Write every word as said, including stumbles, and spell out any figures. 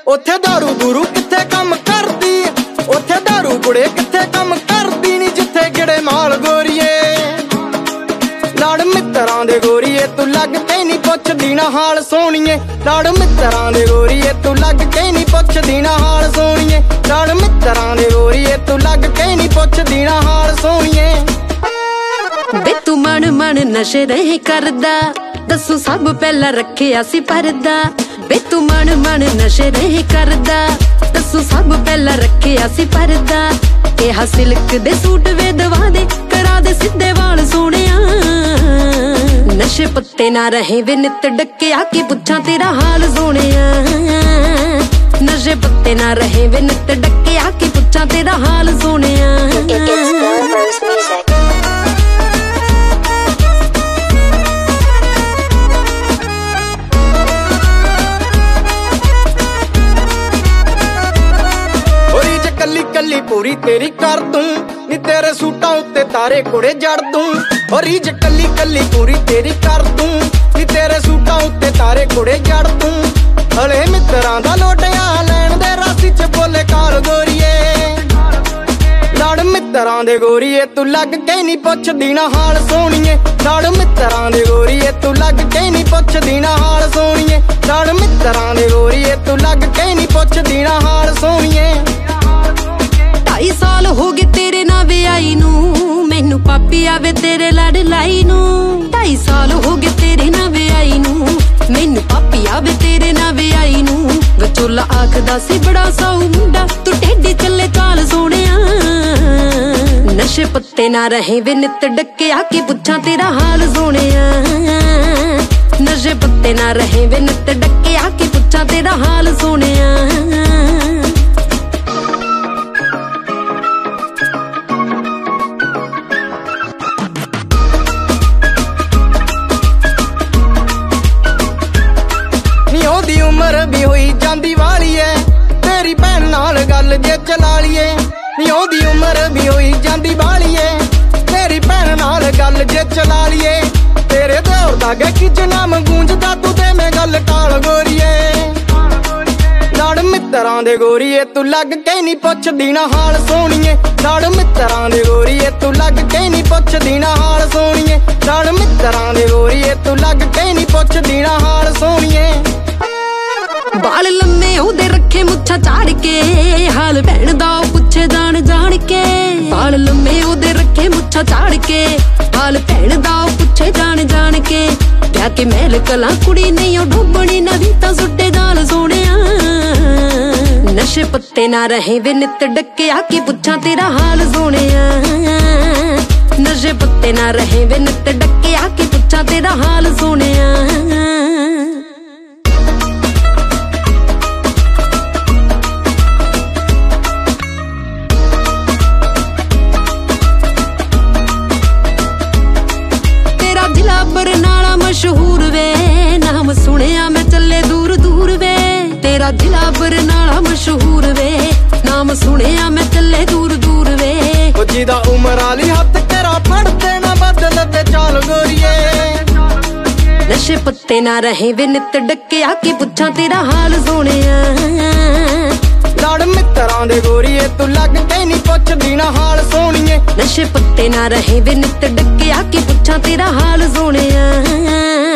ਉੱਥੇ ਦਾਰੂ ਦੂਰੂ ਕਿੱਥੇ ਕੰਮ ਕਰਦੀ, ਉੱਥੇ ਦਾਰੂ ਕੁੜੇ ਕਿੱਥੇ ਕੰਮ ਕਰਦੀ ਨੀ ਜਿੱਥੇ ਗਿੜੇ ਮਾਲ ਗੋਰੀਏ। ਲੜ ਮਿੱਤਰਾਂ ਦੇ ਗੋਰੀਏ ਤੂੰ ਲੱਗ ਕੇ ਨੀ ਪੁੱਛਦੀ ਨਾ ਹਾਲ ਸੋਹਣੀਏ। ਲੜ ਮਿੱਤਰਾਂ ਦੇ ਗੋਰੀਏ ਤੂੰ ਲੱਗ ਕੇ ਨੀ ਪੁੱਛਦੀ ਨਾ ਹਾਲ ਸੋਹਣੀਏ। ਲੜ ਮਿੱਤਰਾਂ ਦੇ ਗੋਰੀਏ ਤੂੰ ਲੱਗ ਕੇ ਨੀ ਪੁੱਛਦੀ ਨਾ ਹਾਲ ਸੋਹਣੀਏ। ਵੇ ਤੂੰ ਮਨ ਮਨ ਨਸ਼ੇ ਰਹੇ ਕਰਦਾ, ਦੱਸੂ ਸਭ ਪਹਿਲਾਂ ਰੱਖਿਆ ਸੀ ਪਰਦਾ। ਵੇ ਤੂੰ ਮਨ ਮਨ ਨਸ਼ੇ ਰਹੇ ਕਰਦਾ, ਦੱਸੂ ਸਭ ਪਹਿਲਾਂ ਰੱਖਿਆ ਸੀ ਪਰਦਾ। ਕਿਹਾ ਸਿਲਕ ਦੇ ਸੂਟ ਵੇ ਦਵਾ ਦੇ, ਕਰਾ ਦੇ ਸਿੱਧੇ ਵਾਲ ਸੋਹਣਿਆ। ਨਸ਼ੇ ਪੱਤੇ ਨਾ ਰਹੇ ਵੇ ਨਿੱਤ ਡੱਕਿਆ, ਕੀ ਪੁੱਛਾਂ ਤੇਰਾ ਹਾਲ ਸੋਹਣਿਆ। ਨਸ਼ੇ ਪੱਤੇ ਨਾ ਰਹੇ ਵੇ ਨਿੱਤ ਡੱਕਿਆ, ਕੀ ਪੁੱਛਾਂ ਤੇਰਾ ਹਾਲ ਸੋਹਣਿਆ। ਕੱਲੀ ਕੱਲੀ ਪੂਰੀ ਤੇਰੀ ਕਰ ਦੂੰ ਨੀ ਤੇਰੇ ਸੂਟਾਂ ਉੱਤੇ ਤਾਰੇ ਕੁੜੇ ਜੜ ਦੂੰ। ਓ ਰੀਝ ਕੱਲੀ ਕੱਲੀ ਪੂਰੀ ਤੇਰੀ ਕਰ ਦੂੰ ਨੀ ਤੇਰੇ ਸੂਟਾਂ ਉੱਤੇ ਤਾਰੇ ਕੁੜੇ ਜੜ ਦੂੰ। ਹਲੇ ਮਿੱਤਰਾਂ ਦਾ ਲੋਟਿਆ ਲੈਣ ਦੇ ਰਾਸੀ ਚ ਬੋਲੇ ਕਾਲ ਗੋਰੀਏ। ਲੜ ਮਿੱਤਰਾਂ ਦੇ ਗੋਰੀਏ ਤੂੰ ਲੱਗ ਕੇ ਨੀ ਪੁੱਛਦੀ ਨਾ ਹਾਲ ਸੋਹਣੀਏ। ਲੜ ਮਿੱਤਰਾਂ ਦੇ ਗੋਰੀਏ ਤੂੰ ਲੱਗ ਕੇ ਨੀ ਪੁੱਛਦੀ ਨਾ ਹਾਲ ਸੋਹਣੀਏ। ਲੜ ਮਿੱਤਰਾਂ ਦੇ ਗੋਰੀਏ ਤੂੰ ਲੱਗ ਕੇ ਨੀ ਪੁੱਛਦੀ ਨਾ ਹਾਲ ਸੋਹਣੀਏ। ਢਾਈ ਸਾਲ ਹੋ ਗਏ ਤੇਰੇ ਨਾਲ ਵਿਆਹੀ ਨੂੰ, ਮੈਨੂੰ ਪਾਪੀ ਆਵੇ ਤੇਰੇ ਲੜ ਲਾਈ ਨੂੰ। ਢਾਈ ਸਾਲ ਹੋ ਗਏ ਤੇਰੇ ਨਾਲ ਵਿਆਹੀ ਨੂੰ, ਮੈਨੂੰ ਪਾਪੀ ਆਵੇ ਤੇਰੇ ਨਾਲ ਵਿਆਹੀ ਨੂੰ। ਵਿਚੋਲਾ ਆਖਦਾ ਸੀ ਬੜਾ ਸਾਊ ਮੁੰਡਾ, ਤੂੰ ਟੇਢੀ ਚੱਲੇ ਚਾਲ ਸੋਹਣਿਆ। ਨਸ਼ੇ ਪੱਤੇ ਨਾ ਰਹੇ ਵੇ ਨਿੱਤ ਡੱਕਿਆ, ਕੀ ਪੁੱਛਾਂ ਤੇਰਾ ਹਾਲ ਸੋਹਣਿਆ। ਨਸ਼ੇ ਪੱਤੇ ਨਾ ਰਹੇ ਵੇ ਨਿੱਤ ਡੱਕਿਆ, ਕੀ ਪੁੱਛਾਂ ਤੇਰਾ ਹਾਲ ਸੋਹਣਿਆ। ਉਹਦੀ ਉਮਰ ਵੀ ਹੋਈ ਜਾਂਦੀ ਵਾਲੀ ਐ, ਤੇਰੀ ਭੈਣ ਨਾਲ ਗੱਲ ਜੇ ਚਲਾ ਲਈਏ। ਨੀ ਉਹਦੀ ਉਮਰ ਵੀ ਹੋਈ ਜਾਂਦੀ ਵਾਲੀ ਐ, ਤੇਰੀ ਭੈਣ ਨਾਲ ਗੱਲ ਜੇ ਚਲਾ ਲਈਏ। ਤੇਰੇ ਦਿਓਰ ਦਾ ਗੇ ਕਿਚ ਨਾਮ ਗੂੰਜਦਾ, ਤੂੰ ਤੇ ਮੈਂ ਗੱਲ ਟਾਲ ਗੋਰੀਏ। ਲੜ ਮਿੱਤਰਾਂ ਦੇ ਗੋਰੀਏ ਤੂੰ ਲੱਗ ਕੇ ਨੀ ਪੁੱਛਦੀ ਨਾ ਹਾਲ ਸੋਹਣੀਏ। ਲੜ ਮਿੱਤਰਾਂ ਦੇ ਗੋਰੀਏ ਤੂੰ ਲੱਗ ਕੇ ਨੀ ਪੁੱਛਦੀ ਨਾ ਹਾਲ ਸੋਹਣੀਏ। ਲੜ ਮਿੱਤਰਾਂ ਦੇ ਗੋਰੀਏ ਤੂੰ ਲੱਗ ਕੇ ਨੀ ਪੁੱਛਦੀ ਨਾ ਹਾਲ ਸੋਹਣੀਏ। ਬਾਲ ਲੰਮੇ ਉਹਦੇ ਰੱਖੇ ਮੁੱਛਾਂ ਝਾੜ ਕੇ, ਹਾਲ ਭੈਣ ਦਾ ਉਹ ਪੁੱਛੇ ਜਾਣ ਜਾਣ ਕੇ। ਬਾਲ ਲੰਮੇ ਉਹਦੇ ਰੱਖੇ ਮੁੱਛਾਂ ਝਾੜ ਕੇ, ਹਾਲ ਭੈਣ ਦਾ ਉਹ ਪੁੱਛੇ ਜਾਣ ਜਾਣ ਕੇ। ਵਿਆਹ ਕੇ ਮਹਿਲ ਕਲਾਂ ਕੁੜੀ ਨਹੀਂ ਉਹ ਡੁੱਬਣੀ, ਨਵੀਂ ਤਾਂ ਸੁੱਟੇ ਜਾਲ ਸੋਹਣਿਆ। ਨਸ਼ੇ ਪੱਤੇ ਨਾ ਰਹੇ ਵੇ ਨਿੱਤ ਡੱਕਿਆ, ਕੀ ਪੁੱਛਾਂ ਤੇਰਾ ਹਾਲ ਸੋਹਣਿਆ। ਨਸ਼ੇ ਪੱਤੇ ਨਾ ਰਹੇ ਵੇ ਨਿੱਤ ਡੱਕਿਆ, ਕੀ ਪੁੱਛਾਂ ਤੇਰਾ ਹਾਲ ਸੋਹਣਿਆ। ਬਰਨਾਲਾ ਮਸ਼ਹੂਰ ਵੇ, ਨਾਮ ਸੁਣਿਆ ਮੈਂ ਚੱਲੇ ਦੂਰ ਦੂਰ ਵੇ। ਤੇਰਾ ਜ਼ਿਲ੍ਹਾ ਬਰਨਾਲਾ ਮਸ਼ਹੂਰ ਵੇ, ਨਾਮ ਸੁਣਿਆ ਮੈਂ ਚੱਲੇ ਦੂਰ ਦੂਰ ਵੇ। ਉਹ ਜਿਹਦਾ ਉਮਰ ਵਾਲੀ ਹੱਥ ਤੇਰਾ ਫੜਦੇ ਨਾ ਬਦਲ ਤੇ ਚਾਲ ਗੋਰੀਏ। ਨਸ਼ੇ ਪੱਤੇ ਨਾ ਰਹੇ ਵੇ ਨਿੱਤ ਡੱਕਿਆ, ਕੀ ਪੁੱਛਾਂ ਤੇਰਾ ਹਾਲ ਸੋਹਣਿਆ। ਲੜ ਮਿੱਤਰਾਂ ਦੇ ਗੋਰੀਏ ਤੂੰ ਲੱਗ ਕੇ ਨੀ ਪੁੱਛਦੀ ਨਾ ਹਾਲ ਸੋਹਣੀਏ। ਨਸ਼ੇ ਪੱਤੇ ਨਾ ਰਹੇ ਵੇ ਨਿੱਤ ਡੱਕਿਆ, ਕੀ ਪੁੱਛਾਂ ਤੇਰਾ ਹਾਲ ਸੋਹਣਿਆ।